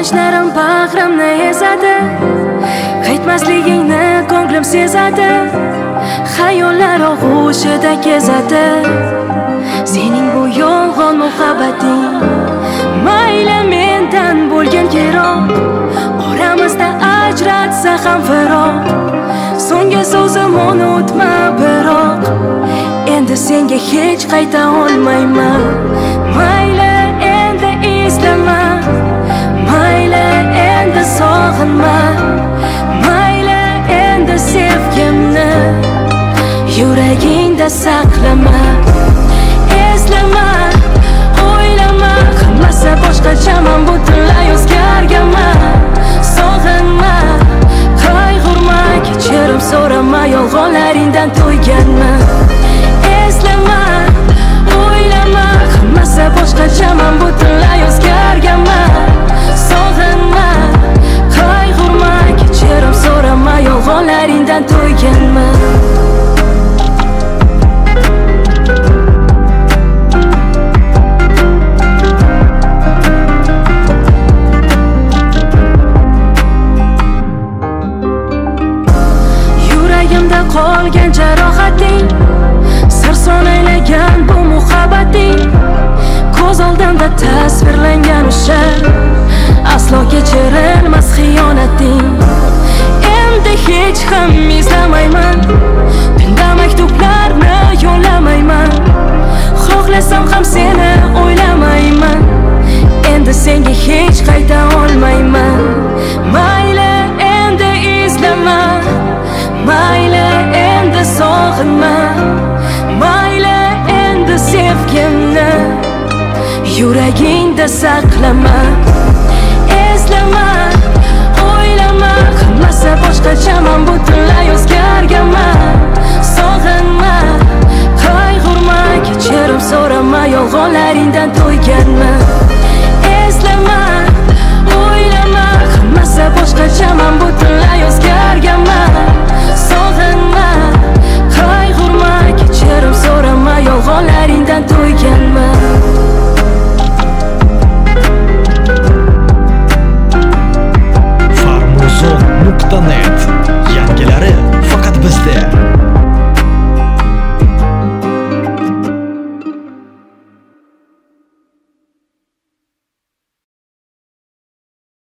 Quvonchlarim bag'rimni ezadi, qaytmasligingni ko'nglim sezadi, xayollar og'ushida kezadi. Sening bu yolg'on muhabbating mayli mendan bo'lgan keroq, oramizda ajratsa ham firoq. So'nggi so'zim unutma biroq, endi senga hech qayta olmayman. Mayli endi eslama, mayli endi sog'inma, mayli endi sevgimni yuragingda saqlama. Eslama, o'ylama, hammasi boshqachaman, butunlay o'zgarganman. Sog'inma, qayg'urma, kechirim so'rama, yolg'onlaringdan to'yganman. Eslama, o'ylama, hammasi boshqachaman, butunlay o'zgarganman. Sog'inma, qayg'urma, kechirim so'rama, yolg'onlaringdan to'yganman. Yuragimda qolgan jarohating, sir sonaylagan bu muhabbating, ko'z oldimda tasvirlangan o'sha aslo kechirilmas xiyonating. Endi hech ham izlamayman, tunda maktublarni yo'llamayman, xohlasam ham seni o'ylamayman. Endi senga hech qayta olmayman. Mayli endi izlama, mayli endi sog'inma, mayli endi sevgimni yuragingda saqlama.